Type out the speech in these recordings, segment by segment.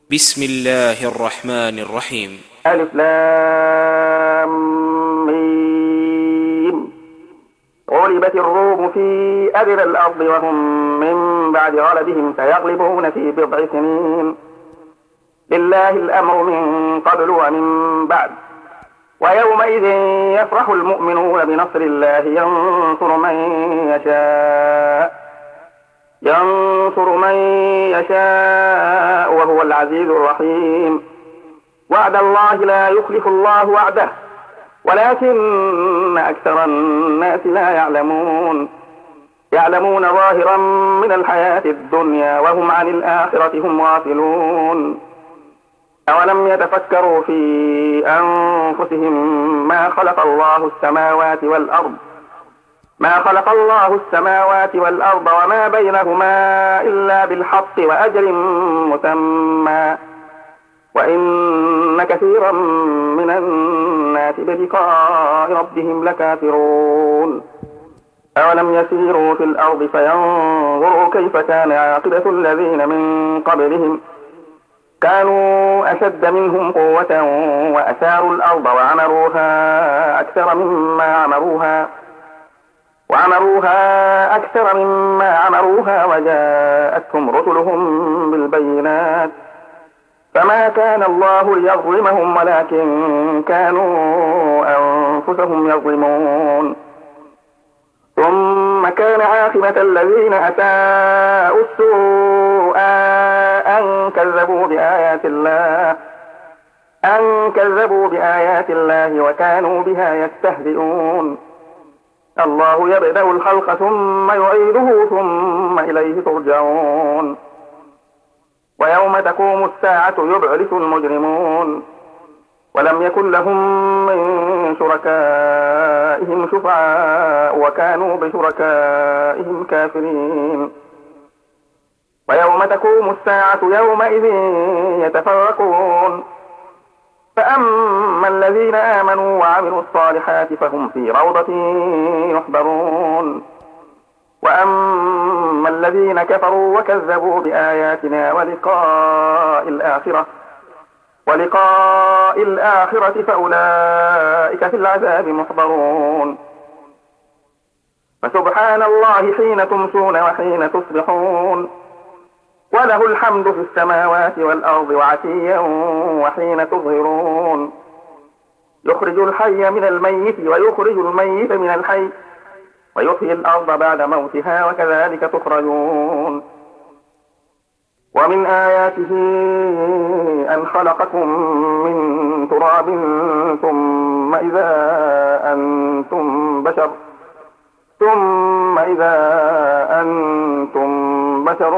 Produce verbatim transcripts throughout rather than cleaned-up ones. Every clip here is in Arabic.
بسم الله الرحمن الرحيم. ألف لام ميم. غلبت الروم في أدنى الأرض وهم من بعد غلبهم سيغلبون في بضع سنين. لله الأمر من قبل ومن بعد. ويومئذ يفرح المؤمنون بنصر الله ينصر من يشاء ينصر من يشاء وهو العزيز الرحيم. وعد الله لا يخلف الله وعده ولكن أكثر الناس لا يعلمون. يعلمون ظاهرا من الحياة الدنيا وهم عن الآخرة هم غافلون. أولم يتفكروا في أنفسهم ما خلق الله السماوات والأرض ما خلق الله السماوات والأرض وما بينهما إلا بالحق وأجل مسمى وإن كثيرا من الناس بلقاء ربهم لكافرون. أولم يسيروا في الأرض فينظروا كيف كان عاقبة الذين من قبلهم كانوا أشد منهم قوة وأثاروا الأرض وعمروها أكثر مما عمروها وعمروها أكثر مما عمروها وجاءتهم رسلهم بالبينات فما كان الله ليظلمهم ولكن كانوا أنفسهم يظلمون. ثم كان عاقبة الذين أساءوا السوء أن كذبوا بآيات الله أن كذبوا بآيات الله وكانوا بها يستهزئون. الله يبدأ الخلق ثم يعيده ثم إليه ترجعون. ويوم تقوم الساعة يبعث المجرمون ولم يكن لهم من شركائهم شفعاء وكانوا بشركائهم كافرين. ويوم تقوم الساعة يومئذ يتفرقون فأما الذين آمنوا وعملوا الصالحات فهم في روضة يحبرون وأما الذين كفروا وكذبوا بآياتنا ولقاء الآخرة ولقاء الآخرة فأولئك في العذاب محضرون. فسبحان الله حين تمسون وحين تصبحون وله الحمد في السماوات والأرض وعشيا وحين تظهرون. يخرج الحي من الميت ويخرج الميت من الحي ويحيي الأرض بعد موتها وكذلك تخرجون. ومن آياته أن خلقكم من تراب ثم إذا أنتم بشر ثم إذا أنتم بشر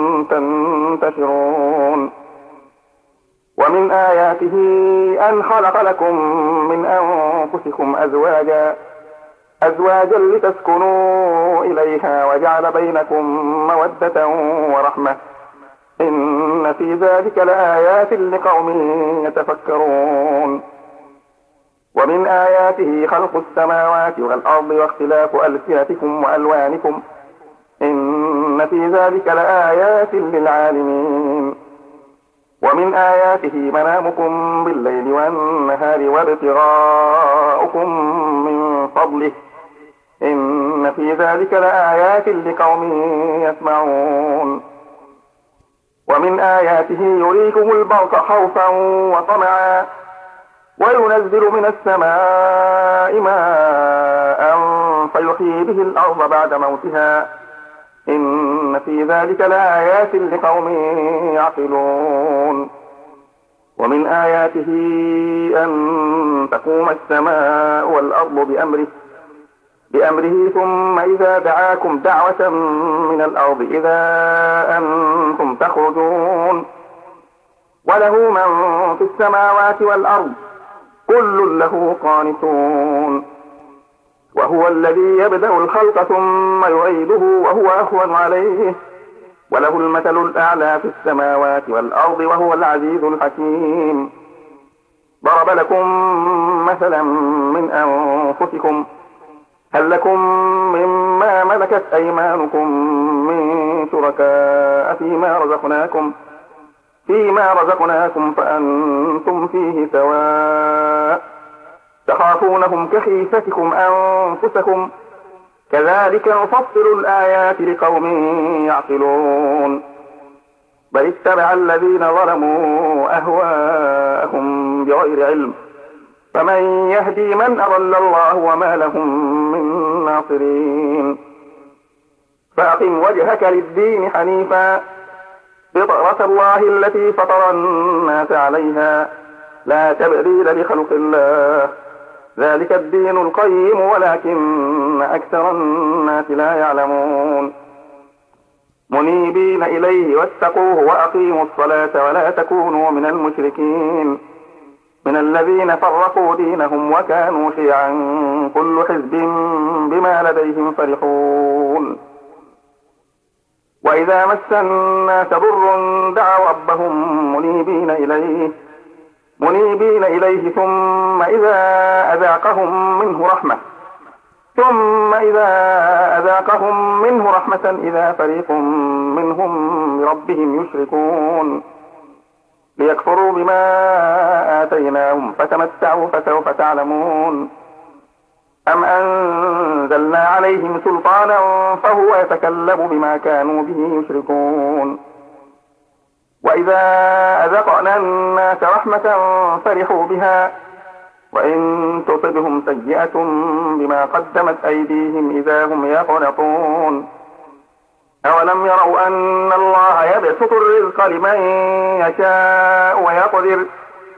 تنتشرون. ومن آياته أن خلق لكم من أنفسكم أزواجا أزواجا لتسكنوا إليها وجعل بينكم مودة ورحمة إن في ذلك لآيات لقوم يتفكرون. ومن آياته خلق السماوات والأرض واختلاف ألسنتكم وألوانكم إن في ذلك لآيات للعالمين. ومن آياته منامكم بالليل والنهار وابتغاؤكم من فضله إن في ذلك لآيات لقوم يسمعون. ومن آياته يريكم البرق خوفا وطمعا وينزل من السماء ماء فيحيي به الأرض بعد موتها إن في ذلك لآيات لقوم يعقلون. ومن آياته أن تقوم السماء والأرض بأمره بأمره ثم إذا دعاكم دعوة من الأرض إذا أنتم تخرجون. وله من في السماوات والأرض كل له قانتون. وهو الذي يبدأ الخلق ثم يعيده وهو أهون عليه وله المثل الأعلى في السماوات والأرض وهو العزيز الحكيم. ضرب لكم مثلا من أنفسكم هل لكم مما ملكت أيمانكم من شركاء فيما رزقناكم فيما رزقناكم فأنتم فيه سواء تخافونهم كخيفتكم أنفسكم كذلك نفصل الآيات لقوم يعقلون بل اتبع الذين ظلموا أهواءهم بغير علم فمن يهدي من أضل الله وما لهم من ناصرين فأقم وجهك للدين حنيفا فطرة الله التي فطر الناس عليها لا تبديل لخلق الله ذلك الدين القيم ولكن أكثر الناس لا يعلمون منيبين إليه واتقوه وأقيموا الصلاة ولا تكونوا من المشركين من الذين فرقوا دينهم وكانوا شيعا كل حزب بما لديهم فرحون وإذا مس الناس ضر دعوا ربهم منيبين إليه منيبين إليه ثم إذا أذاقهم منه رحمة ثم إذا أذاقهم منه رحمة إذا فريق منهم بربهم يشركون ليكفروا بما آتيناهم فتمتعوا فسوف تعلمون أم أنزلنا عليهم سلطانا فهو يتكلم بما كانوا به يشركون وإذا أذقنا الناس رحمة فرحوا بها وإن تصبهم سيئة بما قدمت أيديهم إذا هم يقنطون أولم يروا أن الله يبسط الرزق لمن يشاء ويقدر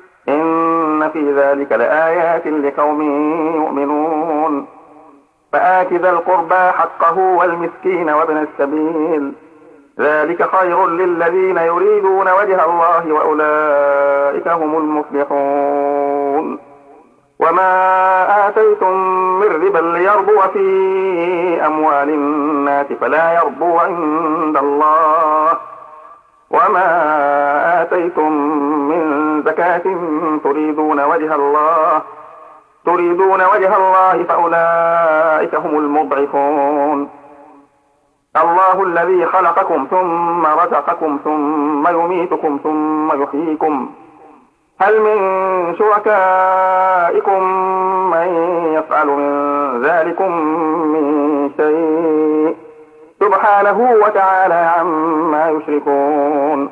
إن في ذلك لآيات لقوم يؤمنون فآت ذا القربى حقه والمسكين وابن السبيل ذلك خير للذين يريدون وجه الله وأولئك هم المفلحون وما آتيتم من ربا ليربو في أموال الناس فلا يربو عند الله وما آتيتم من زكاة تريدون وجه الله تريدون وجه الله فأولئك هم المضعفون الله الذي خلقكم ثم رزقكم ثم يميتكم ثم يحييكم هل من شركائكم من يفعل من ذلكم من شيء سبحانه وتعالى عما يشركون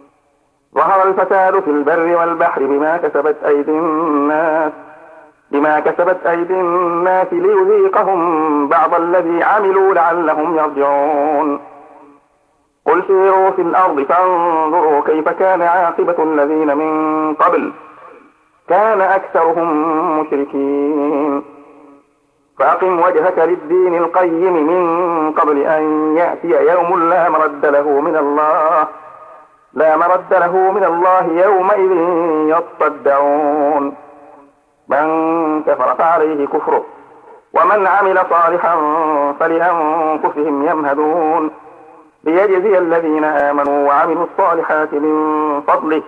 ظهر الفساد في البر والبحر بما كسبت أيدي الناس بما كسبت أيدي الناس ليذيقهم بعض الذي عملوا لعلهم يرجعون قل سيروا في الأرض فانظروا كيف كان عاقبة الذين من قبل كان أكثرهم مشركين فأقم وجهك للدين القيم من قبل أن يأتي يوم لا مرد له من الله لا مرد له من الله يومئذ يصدعون من كفر فعليه كفره ومن عمل صالحا فلأنفسهم يمهدون ليجزي الذين آمنوا وعملوا الصالحات من فضله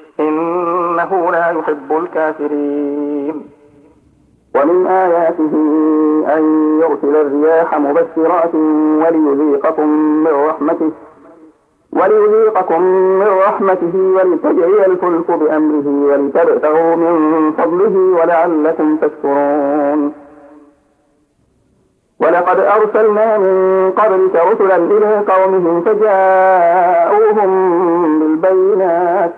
إنه لا يحب الكافرين ومن آياته أن يرسل الرياح مبشرات وليذيقكم من رحمته وليذيقكم من رحمته ولتجري الفلك بأمره ولتبتغوا من فضله ولعلكم تشكرون ولقد أرسلنا من قبلك رسلا إلى قومهم فجاءوهم بالبينات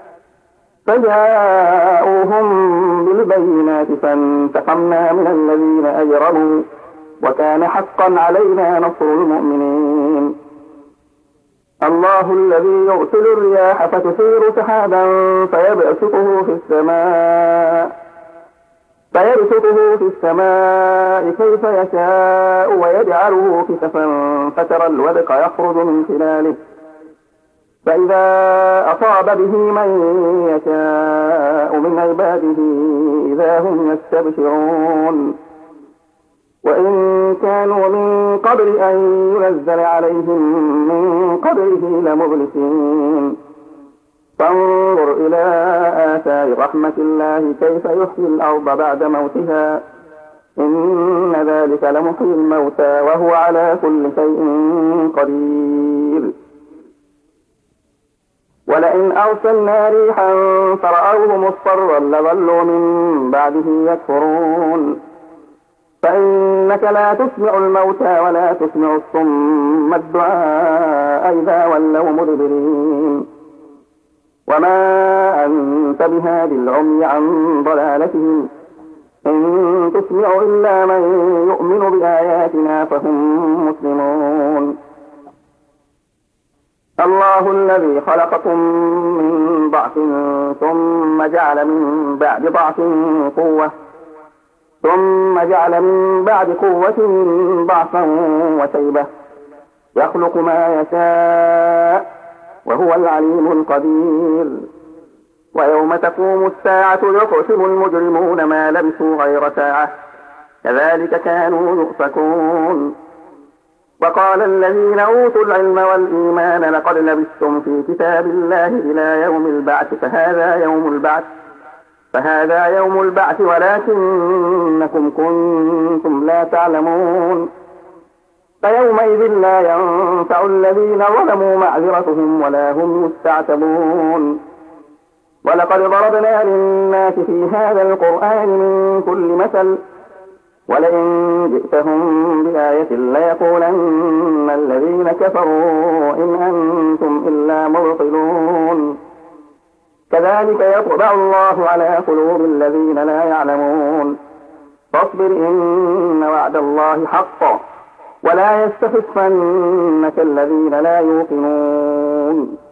فجاءوهم بالبينات فانتقمنا من الذين أجرموا وكان حقا علينا نصر المؤمنين الله الذي يرسل الرياح فتثير سحابا فيبسطه في السماء فيبسطه في السماء كيف يشاء ويجعله كسفا فترى الودق يخرج من خلاله فإذا أصاب به من يشاء من عباده إذا هم يستبشرون وإن كانوا من قبل أن ينزل عليهم من قبله لمبلسين فانظر إلى آثار رحمة الله كيف يحيي الأرض بعد موتها إن ذلك لمحيي الموتى وهو على كل شيء قدير ولئن أرسلنا ريحا فرأوه مصفرا لظلوا من بعده يكفرون فإنك لا تسمع الموتى ولا تسمع الصم الدعاء إذا ولوا مدبرين وما أنت بهادي العمي عن ضلالتهم إن تسمع إلا من يؤمن بآياتنا فهم مسلمون الله الذي خلقكم من ضعف ثم جعل من بعد ضعف قوة ثم جعل من بعد قوة ضعفا وشيبة يخلق ما يشاء وهو العليم القدير ويوم تقوم الساعة يقسم المجرمون ما لبثوا غير ساعة كذلك كانوا يؤفكون وقال الذين أوتوا العلم والإيمان لقد لبثتم في كتاب الله إلى يوم البعث فهذا يوم البعث فهذا يوم البعث ولكنكم كنتم لا تعلمون فيومئذ لا ينفع الذين ظلموا معذرتهم ولا هم يستعتبون ولقد ضربنا للناس في هذا القرآن من كل مثل ولئن جئتهم بآية ليقولن الذين كفروا إن أنتم إلا مبطلون كذلك يطبع الله على قلوب الذين لا يعلمون فاصبر إن وعد الله حق ولا يستخفنك الذين لا يوقنون